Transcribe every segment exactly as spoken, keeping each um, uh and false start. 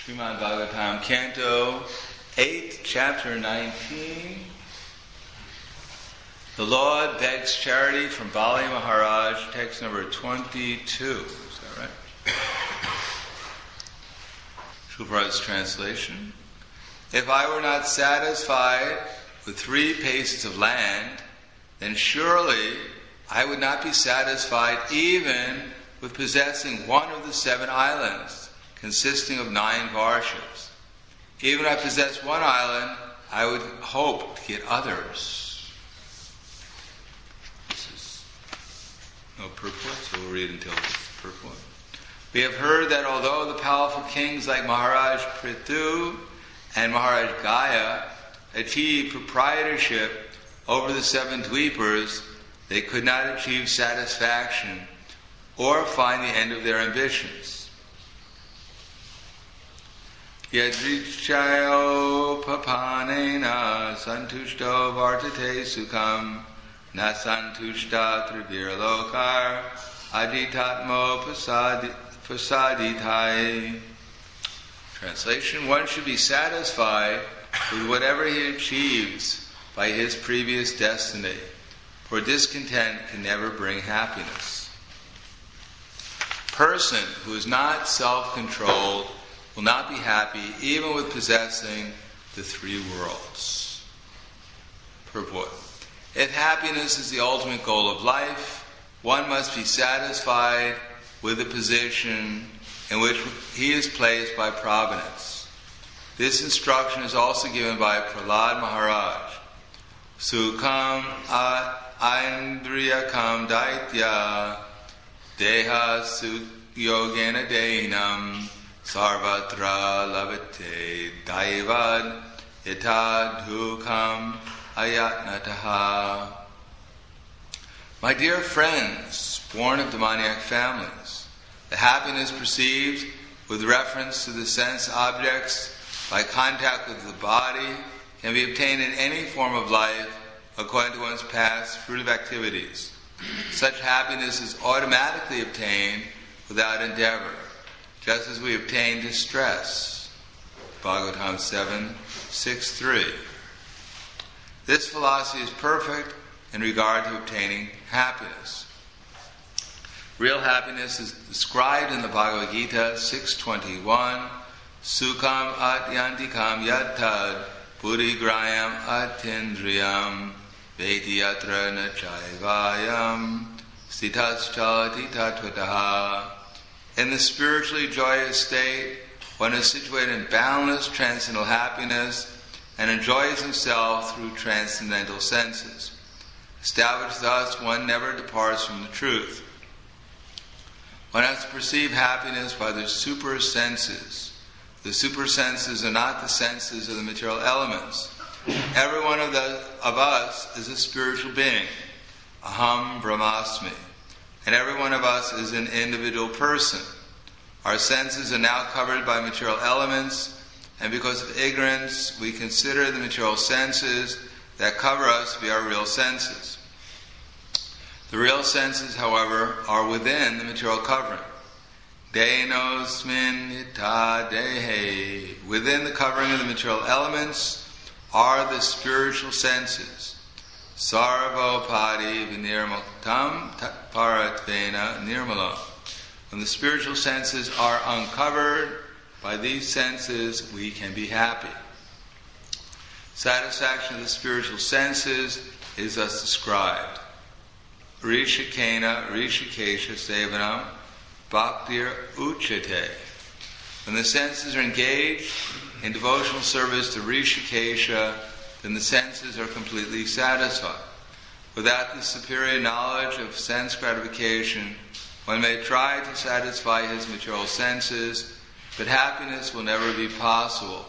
Srimad Bhagavatam, Canto eight, Chapter nineteen. The Lord begs charity from Bali Maharaj, text number twenty-two. Is that right? Srila Prabhupada's translation. If I were not satisfied with three paces of land, then surely I would not be satisfied even with possessing one of the seven islands, consisting of nine varshas. Even if I possess one island, I would hope to get others. This is no purport, so we'll read until it's purport. We have heard that although the powerful kings like Maharaj Prithu and Maharaj Gaya achieved proprietorship over the seven dweepers, they could not achieve satisfaction or find the end of their ambitions. Yadrichayo papanena santushto vartate sukham na santushta trivir lokar aditatmo pasaditai. Translation: one should be satisfied with whatever he achieves by his previous destiny, for discontent can never bring happiness. Person who is not self-controlled will not be happy even with possessing the three worlds. Purport. If happiness is the ultimate goal of life, one must be satisfied with the position in which he is placed by providence. This instruction is also given by Prahlad Maharaj. Sukham aindriyakam daitya deha yogena dehinam sarvatra lavate daivad itadhukam ayatnataha. My dear friends, born of demoniac families, the happiness perceived with reference to the sense objects by contact with the body can be obtained in any form of life according to one's past fruitive activities. Such happiness is automatically obtained without endeavor, just as we obtain distress. Bhagavatam seven, six, three. This philosophy is perfect in regard to obtaining happiness. Real happiness is described in the Bhagavad Gita six twenty-one. Sukham atyantikam yatad purigrayam atindriyam vediyatra nachayvayam stitaschalati tatvataha. In the spiritually joyous state, one is situated in boundless transcendental happiness and enjoys himself through transcendental senses. Established thus, one never departs from the truth. One has to perceive happiness by the super senses. The super senses are not the senses of the material elements. Every one of, the, of us is a spiritual being. Aham Brahmasmi. And every one of us is an individual person. Our senses are now covered by material elements, and because of ignorance, we consider the material senses that cover us to be our real senses. The real senses, however, are within the material covering. Denosmin ita dehe. Within the covering of the material elements are the spiritual senses. Sarvopadi vinirmuktam paratvena nirmalam. When the spiritual senses are uncovered, by these senses we can be happy. Satisfaction of the spiritual senses is thus described. Rishikena Rishikesha Sevanam Bhaktir Uchate. When the senses are engaged in devotional service to Rishikesha, then the senses are completely satisfied. Without the superior knowledge of sense gratification, one may try to satisfy his material senses, but happiness will never be possible.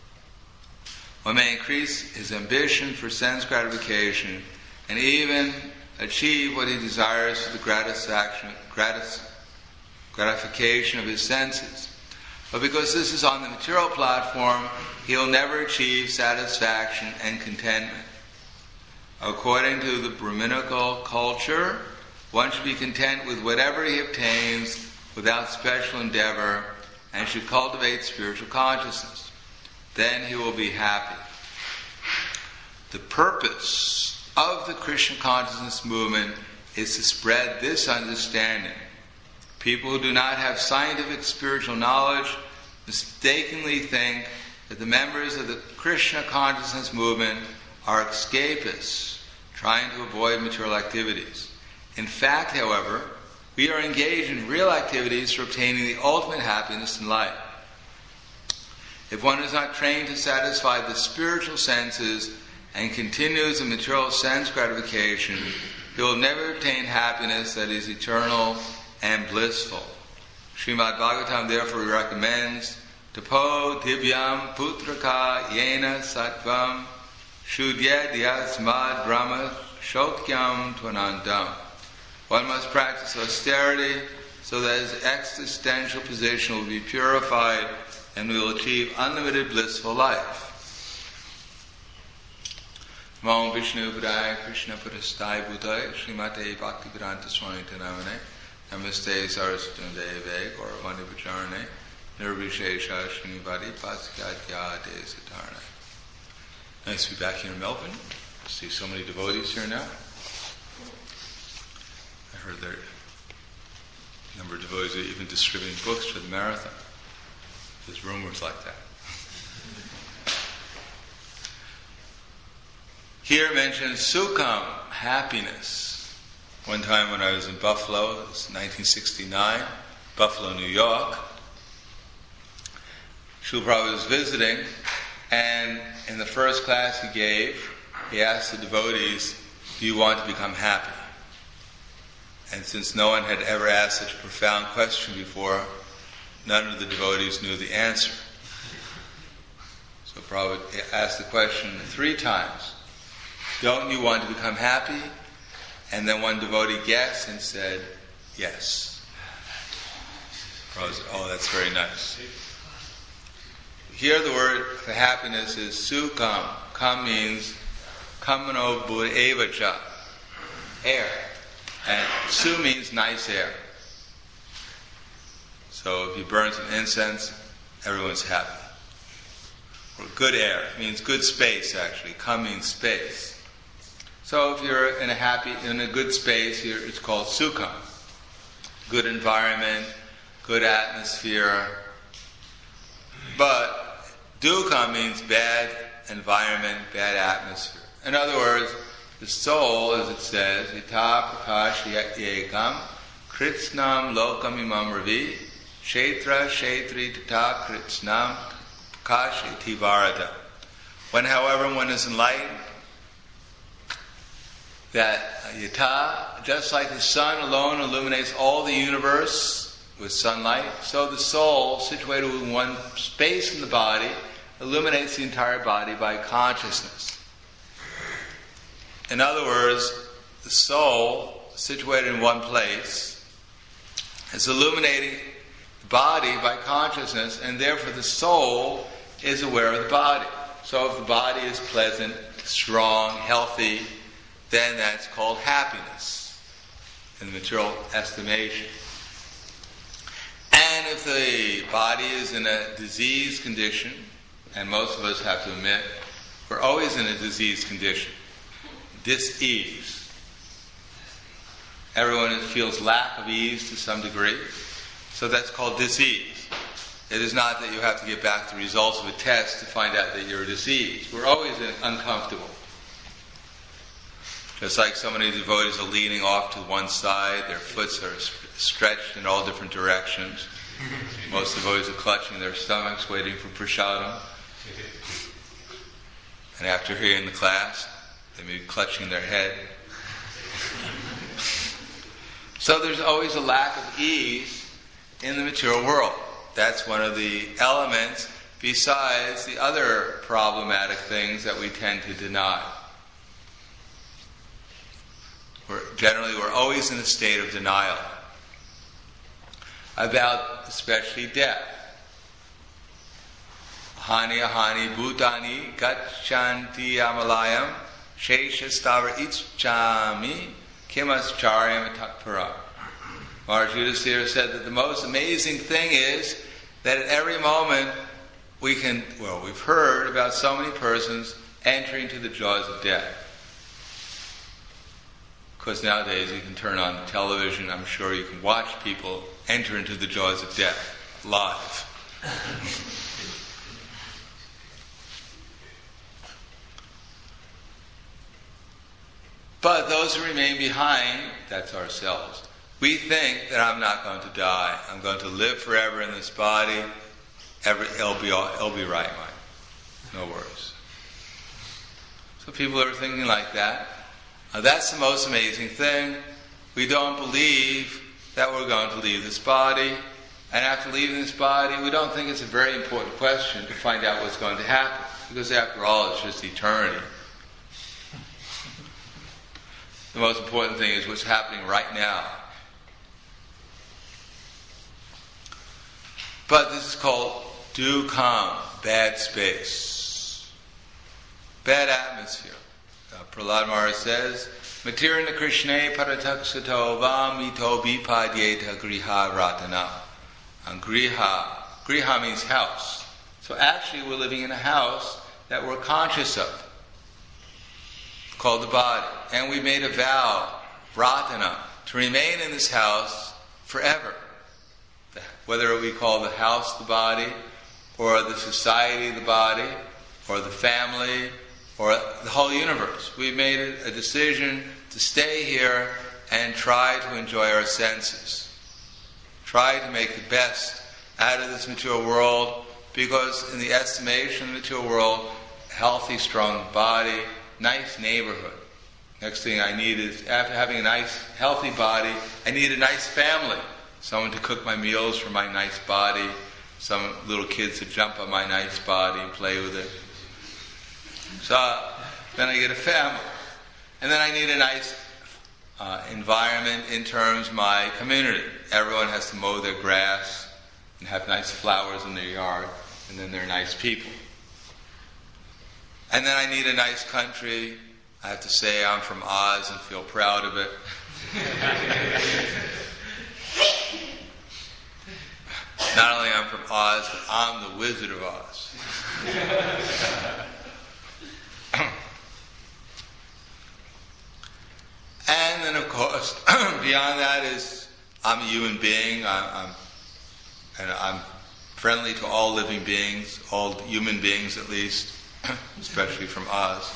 One may increase his ambition for sense gratification and even achieve what he desires for the gratification, gratis, gratification of his senses. But because this is on the material platform, he will never achieve satisfaction and contentment. According to the Brahminical culture, one should be content with whatever he obtains without special endeavor, and should cultivate spiritual consciousness. Then he will be happy. The purpose of the Krishna consciousness movement is to spread this understanding. People who do not have scientific spiritual knowledge mistakenly think that the members of the Krishna consciousness movement are escapists, trying to avoid material activities. In fact, however, we are engaged in real activities for obtaining the ultimate happiness in life. If one is not trained to satisfy the spiritual senses and continues in material sense gratification, he will never obtain happiness that is eternal and blissful. Srimad Bhagavatam therefore recommends Tapo Divyam Putraka Yena Sattvam Shuddhyadyasmad Brahma Shokyam Tvanandam. One must practice austerity so that his existential position will be purified and will achieve unlimited blissful life. Namo Vishnu Padaya Krishna Padastai Bhutaya Srimate Bhaktivedanta Swami Namane Namaste Saraswati Deve Gauravani Vacharane Nirvishesha Srinivadi Pasikadya De Sitarne. Nice to be back here in Melbourne. I see so many devotees here now. I heard there a number of devotees are even distributing books for the marathon. There's rumors like that. Here mentions Sukham, happiness. One time when I was in Buffalo, it was nineteen sixty-nine, Buffalo, New York, Srila Prabhupada was visiting, and in the first class he gave, he asked the devotees, do you want to become happy? And since no one had ever asked such a profound question before, none of the devotees knew the answer. So Prabhupada asked the question three times. Don't you want to become happy? And then one devotee guessed and said, yes. Prabhupada said, oh, that's very nice. Here the word for happiness is sukham. Kam means kamano buddhevacha, air. And su means nice air. So if you burn some incense, everyone's happy. Or good air means good space, actually. Kam means space. So if you're in a happy, in a good space, you're, it's called sukham. Good environment, good atmosphere. But dukkha means bad environment, bad atmosphere. In other words, the soul, as it says, ita prakashya ekam kritsnam lokam imam ravi kshetra kshetri tata kritsnam prakashyati varada. When, however, one is enlightened, that yata, just like the sun alone illuminates all the universe with sunlight, so the soul, situated in one space in the body, illuminates the entire body by consciousness. In other words, the soul, situated in one place, is illuminating the body by consciousness, and therefore the soul is aware of the body. So if the body is pleasant, strong, healthy, then that's called happiness in the material estimation. And if the body is in a diseased condition, and most of us have to admit, we're always in a diseased condition, dis-ease. Everyone feels lack of ease to some degree, so that's called dis-ease. It is not that you have to get back the results of a test to find out that you're diseased. We're always uncomfortable. Just like so many devotees are leaning off to one side, their foots are stretched in all different directions. Most devotees are clutching their stomachs, waiting for prasadam. And after hearing the class, they may be clutching their head. So there's always a lack of ease in the material world. That's one of the elements besides the other problematic things that we tend to deny. We're, generally, we're always in a state of denial about especially death. Hani ahani bhutani gachanti amalayam sheshastavar ichchami kimascharyam tatpara. Maharaj Yudhisthira said that the most amazing thing is that at every moment we can, well, we've heard about so many persons entering into the jaws of death. Of course, nowadays you can turn on television, I'm sure you can watch people enter into the jaws of death live. But those who remain behind, that's ourselves. We think that I'm not going to die. I'm going to live forever in this body. Every, it'll be all, it'll be right, Mike. No worries. So people are thinking like that. Now that's the most amazing thing. We don't believe that we're going to leave this body. And after leaving this body, we don't think it's a very important question to find out what's going to happen. Because after all, it's just eternity. The most important thing is what's happening right now. But this is called dukkha, bad space, bad atmosphere. Uh, Prahlad Maharaj says, Matirna Krishne Parataksato Vamito Vipadyeta Griha Ratana. And Griha, Griha means house. So actually we're living in a house that we're conscious of, called the body. And we made a vow, Ratana, to remain in this house forever. Whether we call the house the body, or the society the body, or the family, or the whole universe. We made a decision to stay here and try to enjoy our senses. Try to make the best out of this material world, because in the estimation of the material world, healthy, strong body, nice neighborhood. Next thing I need is, after having a nice, healthy body, I need a nice family. Someone to cook my meals for my nice body. Some little kids to jump on my nice body and play with it. So then I get a family. And then I need a nice uh, environment in terms of my community. Everyone has to mow their grass and have nice flowers in their yard. And then they're nice people. And then I need a nice country. I have to say I'm from Oz and feel proud of it. Not only I'm from Oz, but I'm the Wizard of Oz. And then, of course, beyond that is I'm a human being. I'm, I'm, and I'm friendly to all living beings, all human beings at least, especially from Oz.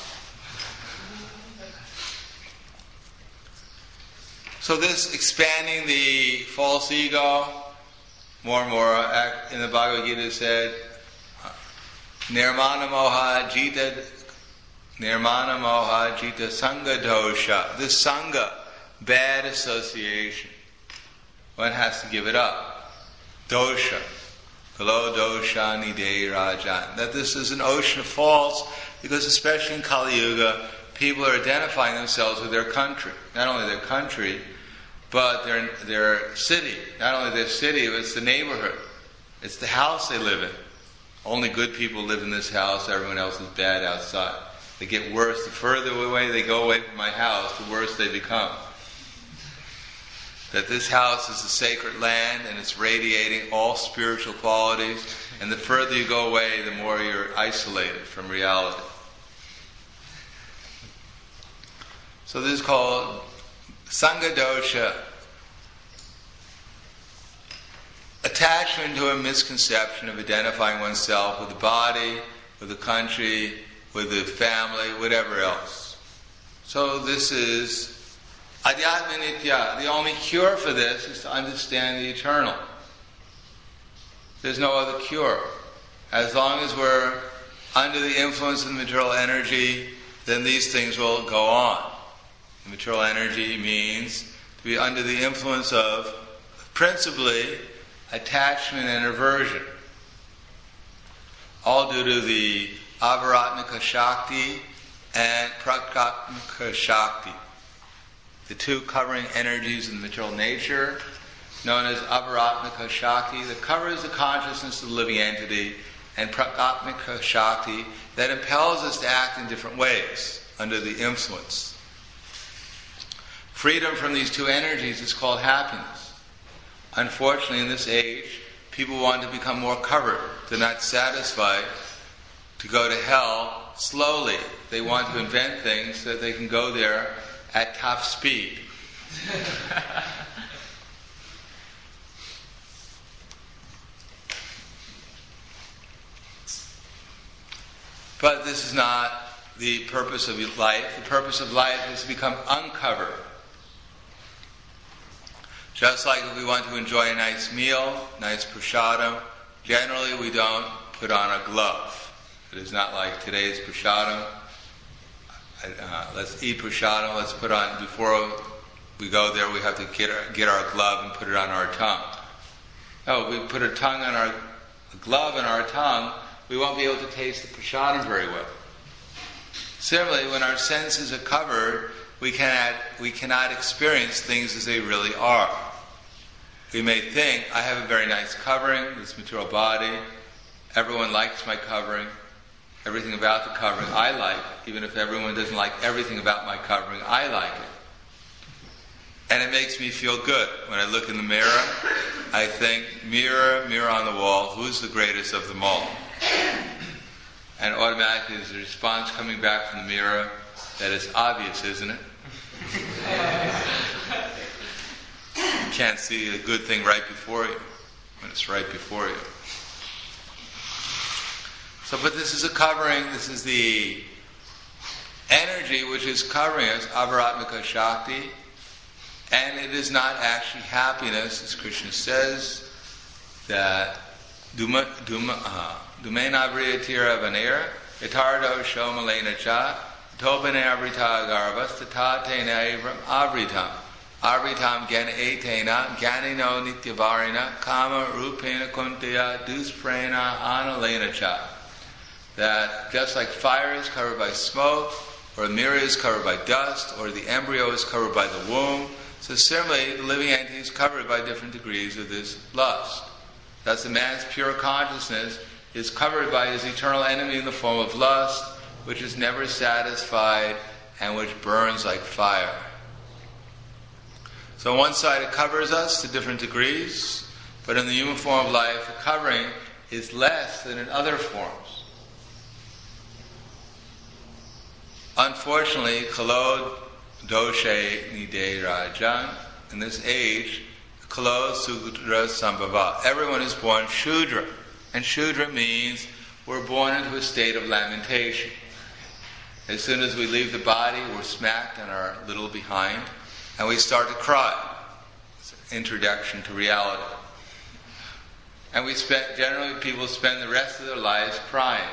So this expanding the false ego, more and more, in the Bhagavad Gita said, Nirmana moha jita, nirmana moha jita sangha dosha. This sangha, bad association, one has to give it up. Dosha, kalo dosha nide rajan. That this is an ocean of faults, because especially in Kali Yuga, people are identifying themselves with their country. Not only their country, but their, their city. Not only their city, but it's the neighborhood. It's the house they live in. Only good people live in this house. Everyone else is bad outside. They get worse. The further away they go away from my house, the worse they become. That this house is a sacred land and it's radiating all spiritual qualities. And the further you go away, the more you're isolated from reality. So this is called Sangha dosha, attachment to a misconception of identifying oneself with the body, with the country, with the family, whatever else. So this is Adhyatma Nitya. The only cure for this is to understand the eternal. There's no other cure. As long as we're under the influence of the material energy, then these things will go on. The material energy means to be under the influence of, principally, attachment and aversion. All due to the Avaratmika Shakti and Prakatmika Shakti. The two covering energies in the material nature, known as Avaratmika Shakti, that covers the consciousness of the living entity, and Prakatmika Shakti, that impels us to act in different ways under the influence. Freedom from these two energies is called happiness. Unfortunately, in this age, people want to become more covered. They're not satisfied to go to hell slowly. They want to invent things so that they can go there at top speed. But this is not the purpose of life. The purpose of life is to become uncovered. Just like if we want to enjoy a nice meal, nice prasadam, generally we don't put on a glove. It is not like today's prasadam. Uh, let's eat prasadam, let's put on, before we go there we have to get our, get our glove and put it on our tongue. No, we put a tongue on our, a glove on our tongue, we won't be able to taste the prasadam very well. Similarly, when our senses are covered, we cannot, we cannot experience things as they really are. We may think, I have a very nice covering, this material body, everyone likes my covering, everything about the covering I like, even if everyone doesn't like everything about my covering, I like it. And it makes me feel good. When I look in the mirror, I think, mirror, mirror on the wall, who's the greatest of them all? And automatically there's a response coming back from the mirror that is obvious, isn't it? You can't see a good thing right before you, when it's right before you. So, but this is a covering, this is the energy which is covering us, avaratmika shakti, and it is not actually happiness, as Krishna says, that duma, duma, uh, Dumena vriyatira vanera, yatardo shomalena cha, tobane avrita garvas, tatatena avram avritam, avritam gan etena, ganino nityavarina, kama rupena kuntaya, dusprena analena cha. That just like fire is covered by smoke, or the mirror is covered by dust, or the embryo is covered by the womb, so similarly the living entity is covered by different degrees of this lust. Thus the man's pure consciousness is covered by his eternal enemy in the form of lust, which is never satisfied and which burns like fire. So on one side it covers us to different degrees, but in the human form of life, the covering is less than in other forms. Unfortunately, kalod doshe nide rajan, in this age, kalod sudra sambhava. Everyone is born Shudra. And Shudra means we're born into a state of lamentation. As soon as we leave the body, we're smacked on our little behind, and we start to cry. It's an introduction to reality. And we spend, generally people spend the rest of their lives crying.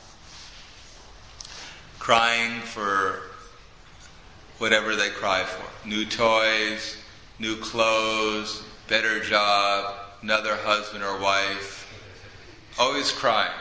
Crying for whatever they cry for. New toys, new clothes, better job, another husband or wife. Always crying.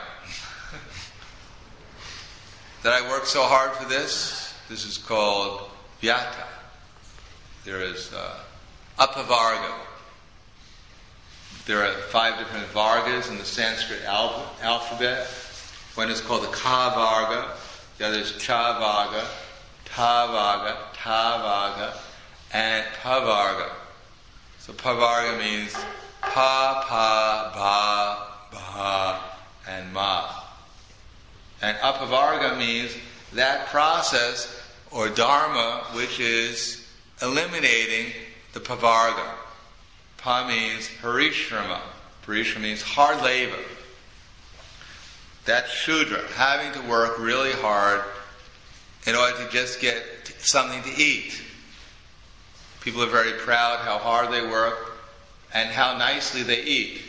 That I worked so hard for this? This is called vyata. There is uh, apavarga. There are five different vargas in the Sanskrit al- alphabet. One is called the ka varga, the other is cha varga, ta varga, ta varga, and pa varga. So pa varga means pa, pa, ba, Baha, and Ma. And apavarga means that process or dharma which is eliminating the pavarga. Pa means parishrama. Parishrama means hard labor. That's Shudra, having to work really hard in order to just get something to eat. People are very proud how hard they work and how nicely they eat.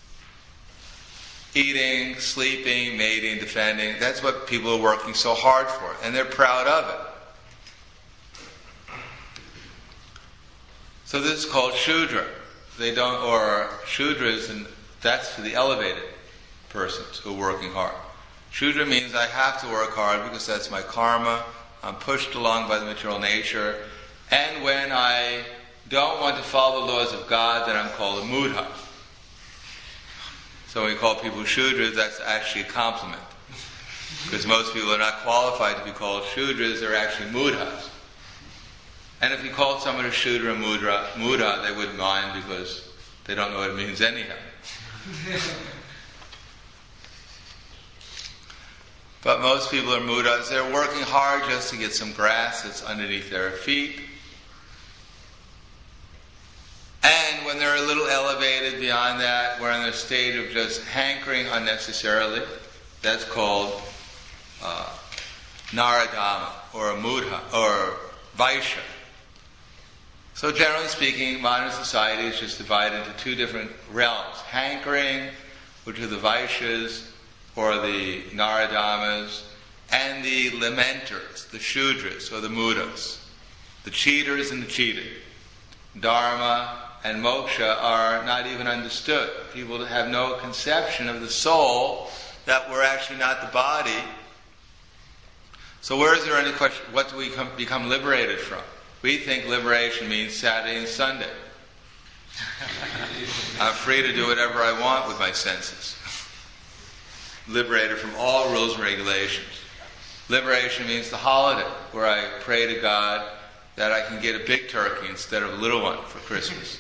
Eating, sleeping, mating, defending, that's what people are working so hard for, and they're proud of it. So this is called Shudra. They don't, or Shudras, and that's for the elevated persons who are working hard. Shudra means I have to work hard because that's my karma, I'm pushed along by the material nature, and when I don't want to follow the laws of God, then I'm called a mudha. So when we call people Shudras, that's actually a compliment. Because most people are not qualified to be called Shudras, they're actually mudhas. And if you called someone a Shudra, mudra, mudha, they wouldn't mind because they don't know what it means anyhow. But most people are mudas. They're working hard just to get some grass that's underneath their feet. And when they're a little elevated beyond that, we're in a state of just hankering unnecessarily. That's called uh, Naradama, or a Mudha, or Vaishya. So generally speaking, modern society is just divided into two different realms. Hankering, which are the Vaishyas, or the Naradamas, and the lamenters, the Shudras, or the Mudas, the cheaters and the cheated. Dharma and moksha are not even understood. People have no conception of the soul, that we're actually not the body. So where is there any question, what do we come, become liberated from? We think liberation means Saturday and Sunday. I'm free to do whatever I want with my senses. Liberated from all rules and regulations. Liberation means the holiday, where I pray to God that I can get a big turkey instead of a little one for Christmas.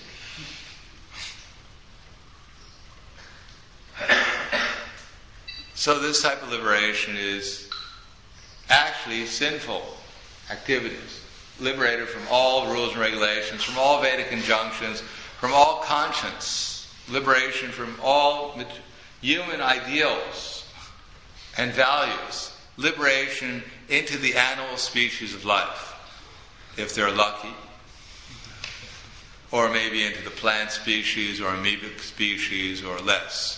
So this type of liberation is actually sinful activities. Liberated from all rules and regulations, from all Vedic injunctions, from all conscience. Liberation from all human ideals and values. Liberation into the animal species of life, if they're lucky. Or maybe into the plant species or amoebic species or less.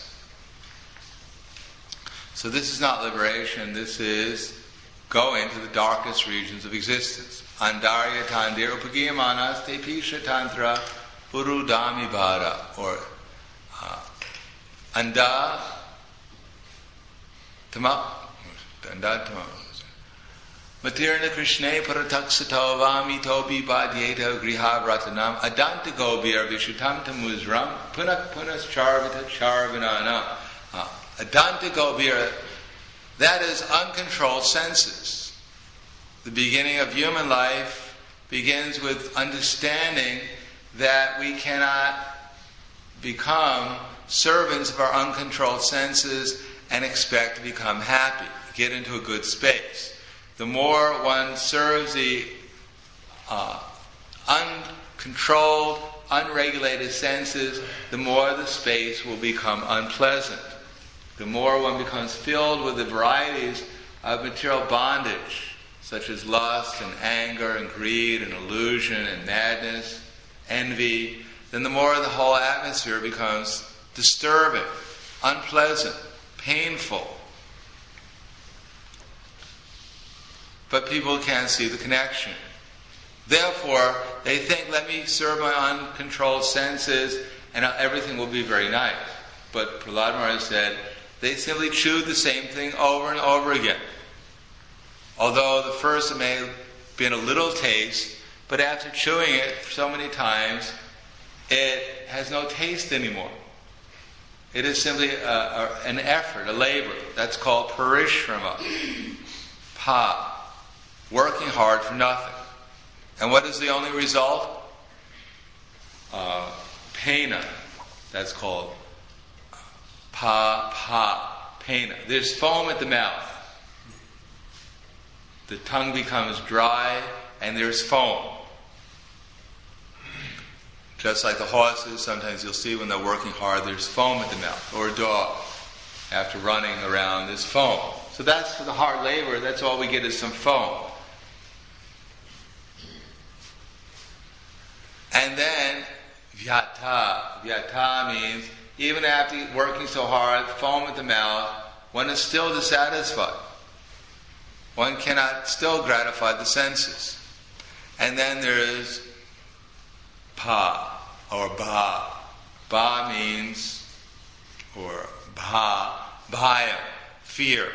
So this is not liberation, this is go into the darkest regions of existence. Andarya tandir upagiyamanas te pisha tantra purudami bhara, or uh, anda tama anda tama matirna krishne parataksato vami tobi badhyeta griha ratanam adanta gobir vishutam tamuzram punak punas charvita charvinana. uh, adanta gobir, that is uncontrolled senses. The beginning of human life begins with understanding that we cannot become servants of our uncontrolled senses and expect to become happy, get into a good space. The more one serves the uh, uncontrolled, unregulated senses, the more the space will become unpleasant. The more one becomes filled with the varieties of material bondage, such as lust and anger and greed and illusion and madness, envy, then the more the whole atmosphere becomes disturbing, unpleasant, painful. But people can't see the connection. Therefore, they think, let me serve my uncontrolled senses and everything will be very nice. But Prahlad Maharaj said, they simply chewed the same thing over and over again. Although the first it may have been a little taste, but after chewing it so many times, it has no taste anymore. It is simply a, a, an effort, a labor. That's called parishrama. Pa. Working hard for nothing. And what is the only result? Uh, pena. That's called pa, pa, pena. There's foam at the mouth. The tongue becomes dry and there's foam. Just like the horses, sometimes you'll see when they're working hard, there's foam at the mouth. Or a dog, after running around, there's foam. So that's for the hard labor, that's all we get is some foam. And then, vyata. Vyata means, even after working so hard, foam at the mouth, one is still dissatisfied. One cannot still gratify the senses. And then there is pa, or ba. Ba means, or bha, bhaya, fear.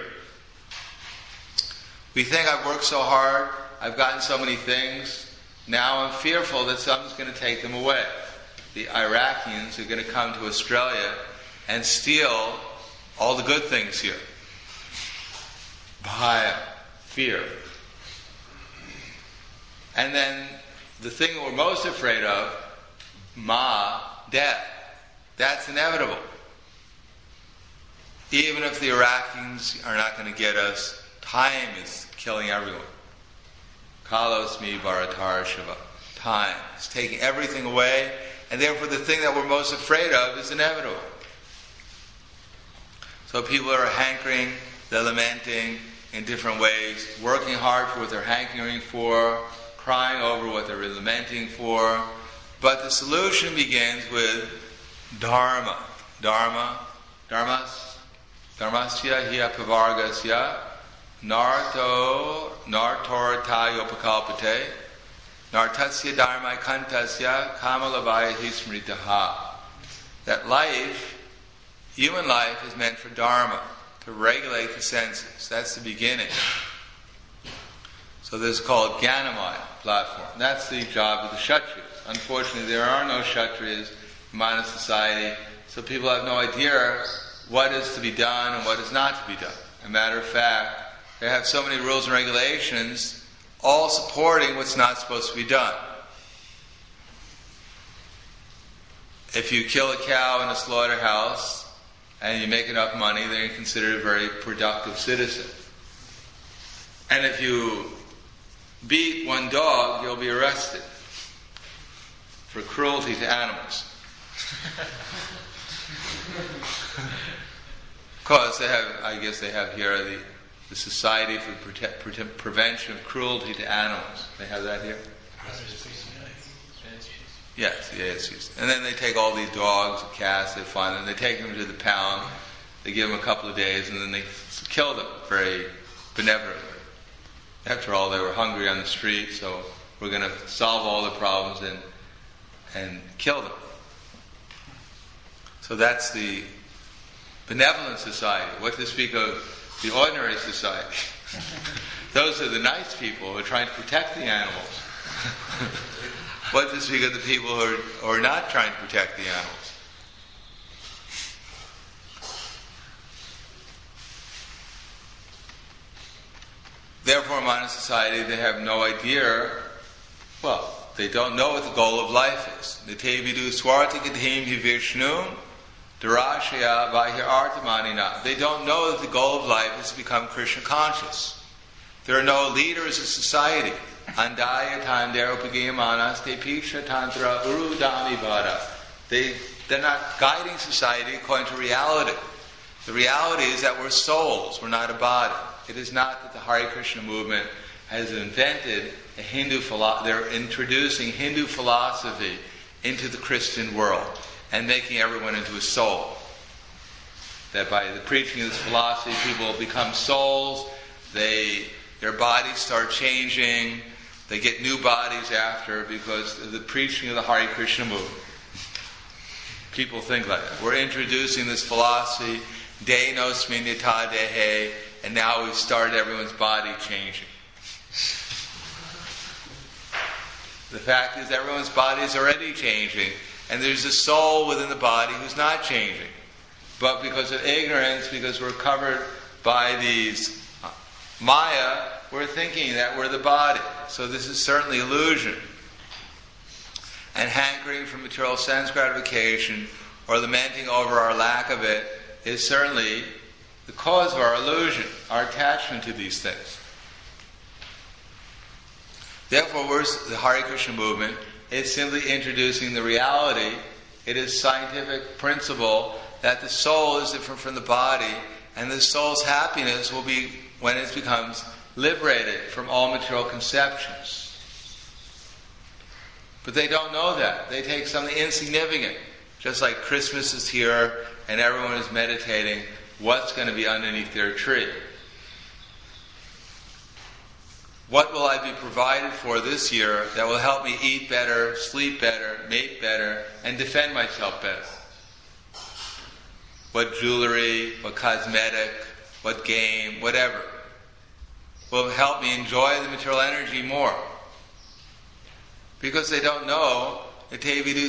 We think, I've worked so hard, I've gotten so many things, now I'm fearful that someone's going to take them away. The Iraqians are going to come to Australia and steal all the good things here. Bhaya, fear. And then the thing that we're most afraid of, ma, death. That's inevitable. Even if the Iraqis are not going to get us, time is killing everyone. Kalos mi baratar shiva. Time is taking everything away, and therefore the thing that we're most afraid of is inevitable. So people are hankering, they're lamenting in different ways, working hard for what they're hankering for, crying over what they're lamenting for. But the solution begins with dharma. Dharma, dharmas, dharmasya hiya pavargasya, narto, nartortayopakapate, nartasya dharma kantasya kamalavaya hismritaha. That life, human life, is meant for dharma, to regulate the senses. That's the beginning. So this is called Jnanamaya platform. That's the job of the Kshatriyas. Unfortunately, there are no Kshatriyas in modern society, so people have no idea what is to be done and what is not to be done. As a matter of fact, they have so many rules and regulations, all supporting what's not supposed to be done. If you kill a cow in a slaughterhouse and you make enough money, then you're considered a very productive citizen. And if you beat one dog, you'll be arrested for cruelty to animals. Because they have, I guess they have here the, the Society for Prote- Prote- Prevention of Cruelty to Animals. They have that here? Yes, yes. And then they take all these dogs, cats, they find them, they take them to the pound, they give them a couple of days, and then they kill them very benevolently. After all, they were hungry on the street, so we're going to solve all the problems and and kill them. So that's the benevolent society. What to speak of the ordinary society? Those are the nice people who are trying to protect the animals. What to speak of the people who are, who are not trying to protect the animals? Therefore, in modern society, they have no idea, well, they don't know what the goal of life is. Nitevidu swartikatim hi Vishnu darashaya vahir artamanina. They don't know that the goal of life is to become Krishna conscious. There are no leaders of society. Andaya tandero pagiyamanas te pisha tantra urudami vada. They, they're not guiding society according to reality. The reality is that we're souls, we're not a body. It is not that the Hare Krishna movement has invented a Hindu philosophy. They're introducing Hindu philosophy into the Christian world and making everyone into a soul. That by the preaching of this philosophy, people become souls. They, their bodies start changing. They get new bodies after because of the preaching of the Hare Krishna movement. People think like that. We're introducing this philosophy, Denosmi Nita Dehe, and now we've started everyone's body changing. The fact is everyone's body is already changing, and there's a soul within the body who's not changing. But because of ignorance, because we're covered by these uh, Maya, we're thinking that we're the body. So this is certainly illusion. And hankering for material sense gratification or lamenting over our lack of it is certainly the cause of our illusion, our attachment to these things. Therefore, we're, the Hare Krishna movement is simply introducing the reality. It is scientific principle that the soul is different from the body, and the soul's happiness will be when it becomes liberated from all material conceptions. But they don't know that. They take something insignificant, just like Christmas is here and everyone is meditating what's going to be underneath their tree. What will I be provided for this year that will help me eat better, sleep better, mate better, and defend myself better? What jewelry, what cosmetic, what game, whatever will help me enjoy the material energy more. Because they don't know that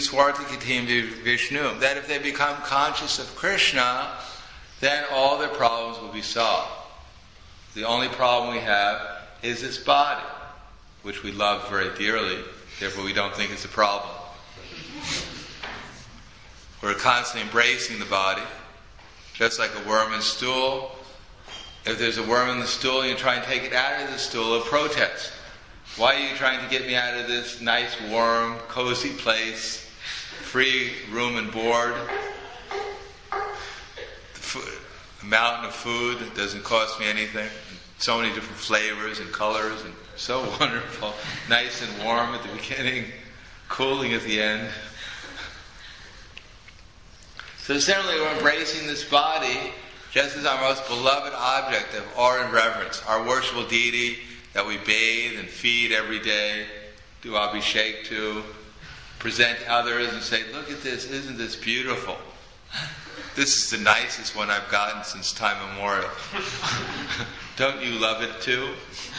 if they become conscious of Krishna, then all their problems will be solved. The only problem we have is this body, which we love very dearly, therefore we don't think it's a problem. We're constantly embracing the body. just like a worm in stool. If there's a worm in the stool and you try and take it out of the stool, it'll protest. Why are you trying to get me out of this nice, warm, cozy place, free room and board? The food, a mountain of food that doesn't cost me anything. So many different flavors and colors, and so wonderful. Nice and warm at the beginning, cooling at the end. So certainly we're embracing this body just as our most beloved object of awe and reverence, our worshipful deity that we bathe and feed every day, do abhishek to, present to others and say, look at this, isn't this beautiful? This is the nicest one I've gotten since time immemorial. Don't you love it too?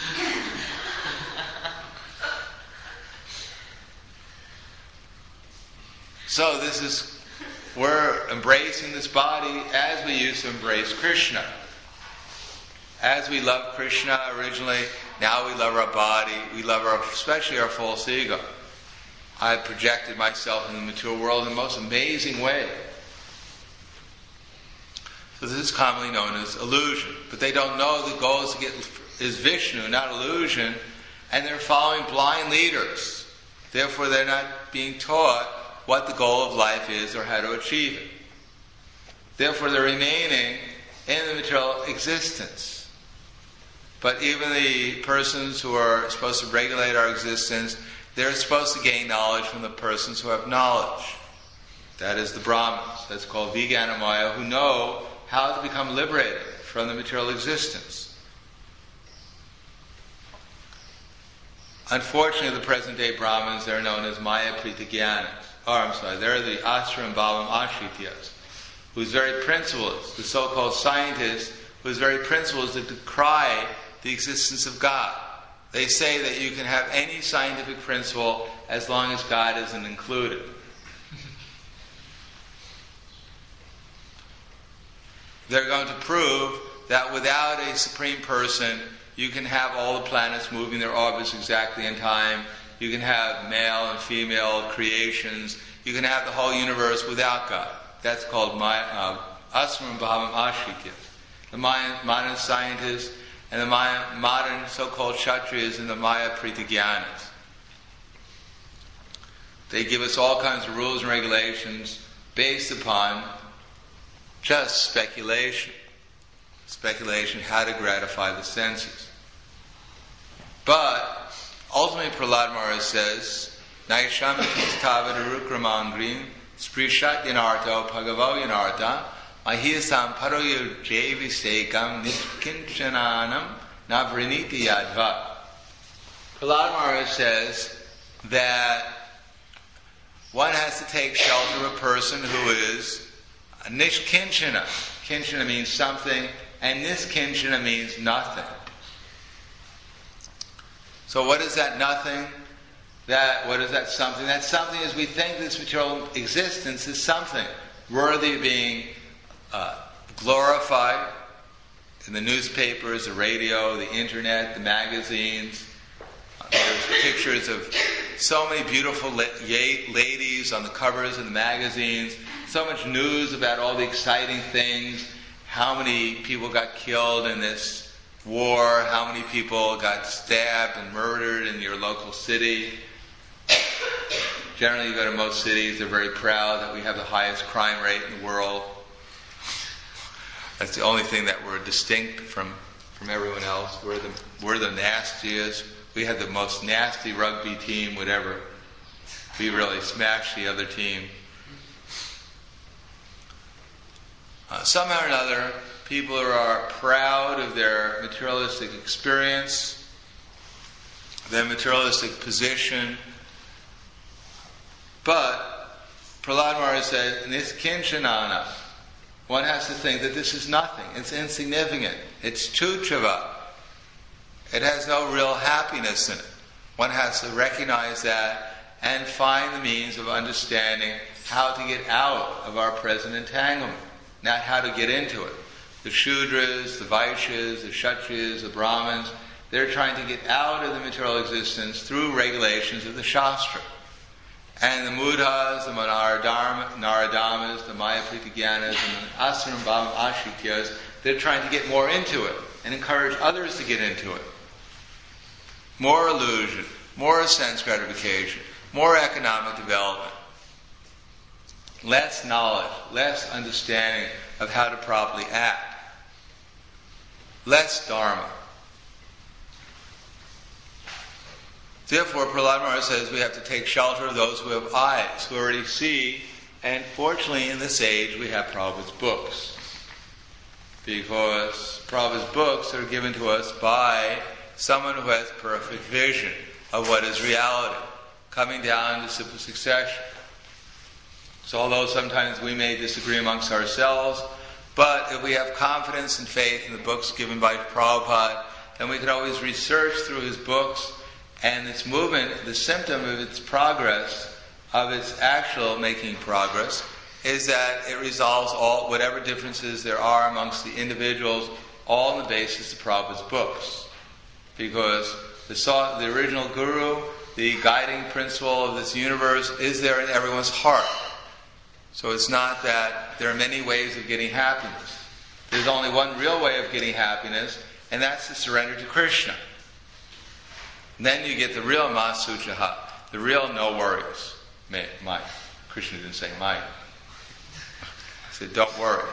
So this is, we're embracing this body as we used to embrace Krishna. As we love Krishna originally, now we love our body, we love our, especially our false ego. I projected myself in the material world in the most amazing way. So this is commonly known as illusion. But they don't know the goal is to get is Vishnu, not illusion, and they're following blind leaders. Therefore they're not being taught what the goal of life is or how to achieve it. Therefore they're remaining in the material existence. But even the persons who are supposed to regulate our existence, they're supposed to gain knowledge from the persons who have knowledge. That is the Brahmins. That's called Vijnanamaya, who know how to become liberated from the material existence. Unfortunately, the present-day Brahmins, they're known as Maya Pritagyanas. Or, I'm sorry, they're the Ashram Bhavam Ashrityas, whose very principle is, the so-called scientists, whose very principle is to decry the existence of God. They say that you can have any scientific principle as long as God isn't included. They're going to prove that without a supreme person, you can have all the planets moving their orbits exactly in time. You can have male and female creations. You can have the whole universe without God. That's called uh, Asram Bhavam Ashritya. The modern scientists and the modern so-called Kshatriyas and the Maya Pritagyanas. They give us all kinds of rules and regulations based upon just speculation. Speculation, how to gratify the senses. But ultimately Prahlad Maharaj says, Naisham tavad sprishat yanarto bhagavo yanarta mahiyasam paroyo jevisekam nishkinchananam navriniti yadva. Prahlad Maharaj says that one has to take shelter of a person who is nishkinchana. Kinchana means something, and niskinchana means nothing. So what is that nothing? That what is that something? That something is we think this material existence is something worthy of being uh, glorified in the newspapers, the radio, the internet, the magazines. Uh, there's pictures of so many beautiful la- ladies on the covers of the magazines. So much news about all the exciting things. How many people got killed in this war, how many people got stabbed and murdered in your local city. Generally, you go to most cities, they're very proud that we have the highest crime rate in the world. That's the only thing that we're distinct from, from everyone else. We're the, we're the nastiest. We had the most nasty rugby team, whatever. We really smashed the other team. Uh, somehow or another, people who are proud of their materialistic experience, their materialistic position. But Prahlad Maharaj said, Niskinchanana. One has to think that this is nothing. It's insignificant. It's tuchava. It has no real happiness in it. One has to recognize that and find the means of understanding how to get out of our present entanglement, not how to get into it. The Shudras, the Vaishyas, the Kshatriyas, the Brahmins, they're trying to get out of the material existence through regulations of the Shastra. And the Mudhas, the Naradharma, Naradamas, the Mayapritagyanas, and the Asarambhava Ashityas, they're trying to get more into it and encourage others to get into it. More illusion, more sense gratification, more economic development, less knowledge, less understanding of how to properly act, less Dharma. Therefore, Prahlad Maharaj says we have to take shelter of those who have eyes, who already see, and fortunately in this age we have Prabhupada's books. Because Prabhupada's books are given to us by someone who has perfect vision of what is reality, coming down to simple succession. So although sometimes we may disagree amongst ourselves, but if we have confidence and faith in the books given by Prabhupada, then we can always research through his books, and its movement, the symptom of its progress, of its actual making progress, is that it resolves all whatever differences there are amongst the individuals, all on the basis of Prabhupada's books. Because the, the original Guru, the guiding principle of this universe, is there in everyone's heart. So it's not that there are many ways of getting happiness. There's only one real way of getting happiness, and that's to surrender to Krishna. And then you get the real Masuchaha, the real no worries. Mike. Krishna didn't say Mike. He said, don't worry.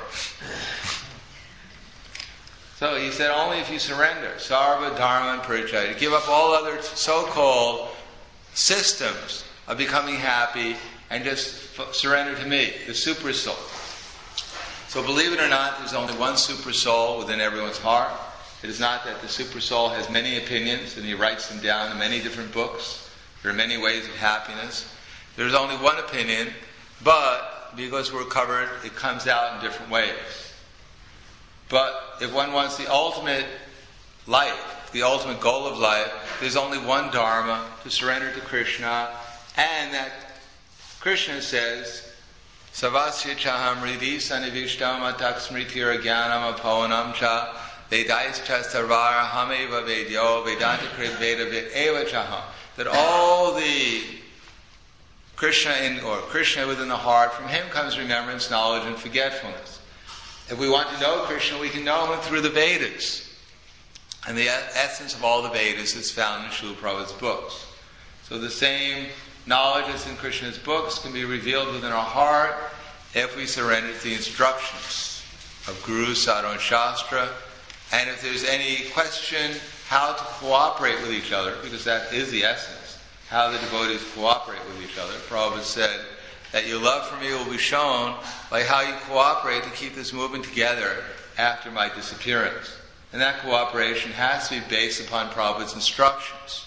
So he said, only if you surrender, Sarva, Dharma, and Parichaya, give up all other so-called systems of becoming happy and just f- surrender to me, the super soul. So believe it or not, there's only one super soul within everyone's heart. It is not that the super soul has many opinions and he writes them down in many different books. There are many ways of happiness. There's only one opinion, but because we're covered, it comes out in different ways. But if one wants the ultimate life, the ultimate goal of life, there's only one Dharma, to surrender to Krishna, and that Krishna says, Savasya chaham ridi sanivishtam atak smritira jnanam apavanam cha vedais cha sarvara hameva vedyo vedanta krit veda vid eva chaham. That all the Krishna in, or Krishna within the heart, from him comes remembrance, knowledge, and forgetfulness. If we want to know Krishna, we can know him through the Vedas. And the essence of all the Vedas is found in Srila Prabhupada's books. So the same knowledge that's in Krishna's books can be revealed within our heart if we surrender to the instructions of Guru, Sadhu, and Shastra. And if there's any question how to cooperate with each other, because that is the essence, how the devotees cooperate with each other. Prabhupada said that your love for me will be shown by how you cooperate to keep this movement together after my disappearance. And that cooperation has to be based upon Prabhupada's instructions.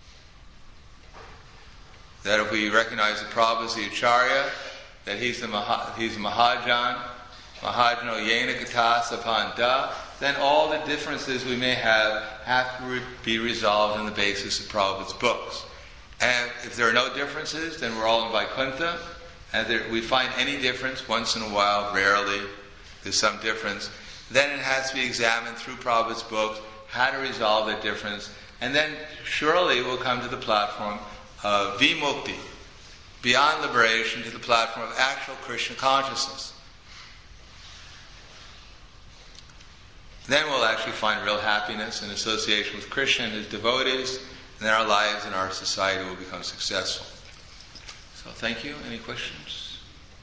That if we recognize that Prabhupada is the Acharya, that he's the Maha, he's Mahajan, Mahajano Yena Kata Sapanta, then all the differences we may have have to re- be resolved on the basis of Prabhupada's books. And if there are no differences, then we're all in Vaikuntha. And if we find any difference once in a while, rarely, there's some difference, then it has to be examined through Prabhupada's books, how to resolve that difference. And then surely we'll come to the platform of vimukti, beyond liberation, to the platform of actual Krishna consciousness. Then we'll actually find real happiness in association with Krishna and his devotees, and then our lives and our society will become successful. So thank you. Any questions?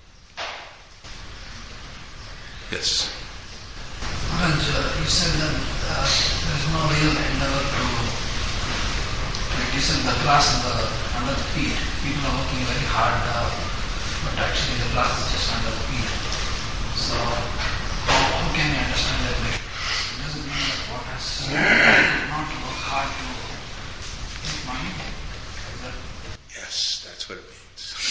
Yes. Maharaj, uh, you said that uh, there is no real endeavor to, like you said, the glass under, under the feet. People are working very hard, uh, but actually the glass is just under the feet. So how, how can you understand that? Like, it doesn't mean that what has not to work hard to make money. That yes, that's what it means.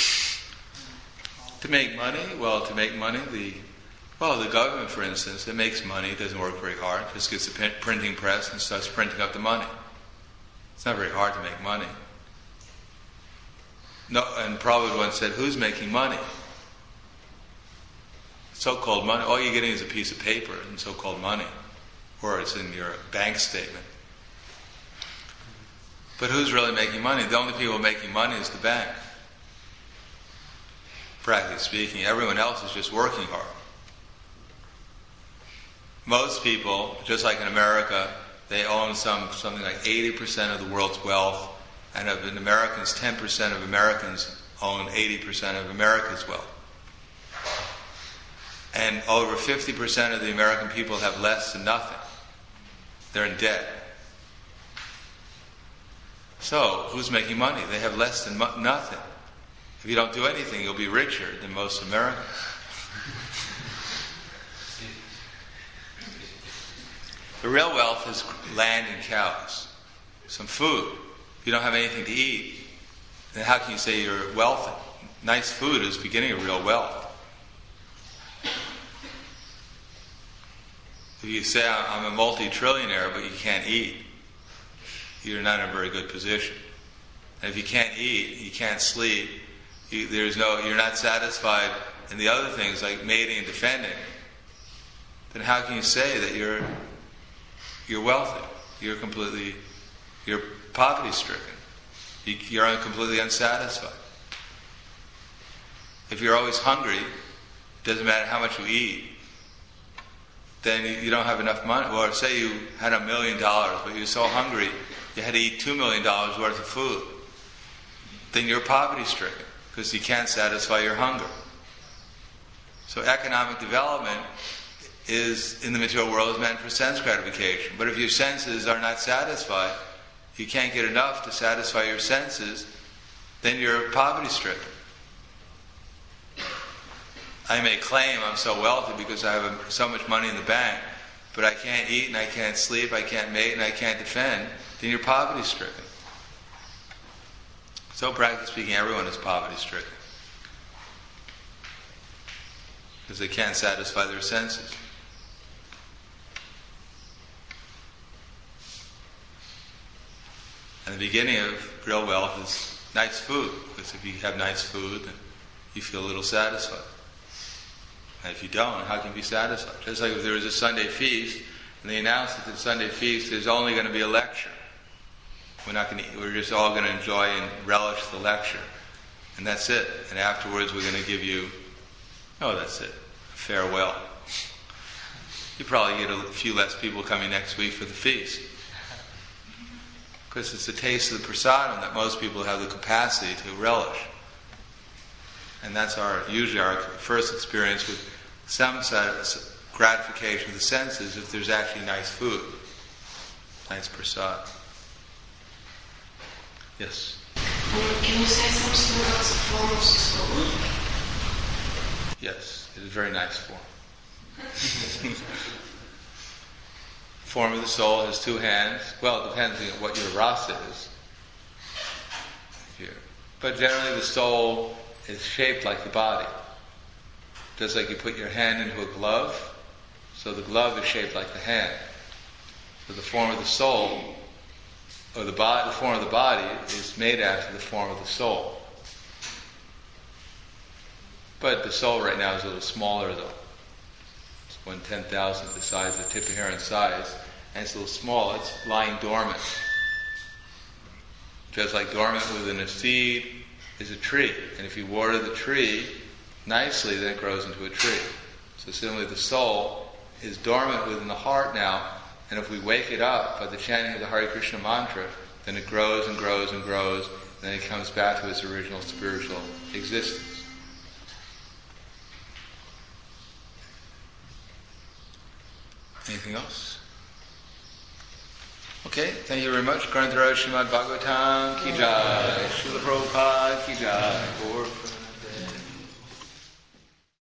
To make money, well, to make money, the well, the government, for instance, that makes money doesn't work very hard. Just gets a printing press and starts printing up the money. It's not very hard to make money. No, and Prabhupada once said, "Who's making money?" So-called money. All you're getting is a piece of paper and so-called money, or it's in your bank statement. But who's really making money? The only people making money is the bank. practically speaking. Everyone else is just working hard. Most people, just like in America, they own some something like eighty percent of the world's wealth, and of the Americans, ten percent of Americans own eighty percent of America's wealth. And over fifty percent of the American people have less than nothing. They're in debt. So, who's making money? They have less than mo- nothing. If you don't do anything, you'll be richer than most Americans. The real wealth is land and cows, some food. If you don't have anything to eat, then how can you say you're wealthy? Nice food is beginning of real wealth. If you say, I'm a multi-trillionaire, but you can't eat, you're not in a very good position. And if you can't eat, you can't sleep, you, there's no, you're not satisfied in the other things like mating and defending, then how can you say that you're you're wealthy? You're completely, you're poverty-stricken. You, you're completely unsatisfied. If you're always hungry, it doesn't matter how much you eat, then you, you don't have enough money. Or say you had a million dollars, but you're so hungry, you had to eat two million dollars worth of food. Then you're poverty-stricken, because you can't satisfy your hunger. So economic development is, in the material world, is meant for sense gratification. But if your senses are not satisfied, you can't get enough to satisfy your senses, then you're poverty-stricken. I may claim I'm so wealthy because I have so much money in the bank, but I can't eat and I can't sleep, I can't mate and I can't defend, then you're poverty-stricken. So practically speaking, everyone is poverty-stricken, because they can't satisfy their senses. And the beginning of real wealth is nice food, because if you have nice food, then you feel a little satisfied. And if you don't, how can you be satisfied? Just like if there was a Sunday feast, and they announced at the Sunday feast there's only going to be a lecture. We're not going to, we're just all going to enjoy and relish the lecture. And that's it. And afterwards we're going to give you, oh, that's it, farewell. You probably get a few less people coming next week for the feast, because it's the taste of the prasadam that most people have the capacity to relish. And that's our usually our first experience with some gratification of the senses, if there's actually nice food, nice prasad. Yes? Um, can you say something about the form of the soul? Yes, it is a very nice form. Form of the soul has two hands. Well, it depends on what your rasa is. Here. But generally the soul is shaped like the body. Just like you put your hand into a glove, so the glove is shaped like the hand. So the form of the soul, or the body, the form of the body is made after the form of the soul. But the soul right now is a little smaller though. It's one ten thousandth the size of the tip of hair in size, and it's a little small. It's lying dormant. Just like dormant within a seed is a tree. And if you water the tree nicely, then it grows into a tree. So similarly, the soul is dormant within the heart now, and if we wake it up by the chanting of the Hare Krishna mantra, then it grows and grows and grows, and then it comes back to its original spiritual existence. Anything else? Okay, thank you very much. Grantaraj Srimad Bhagavatam ki jai, Srila Prabhupada ki jai.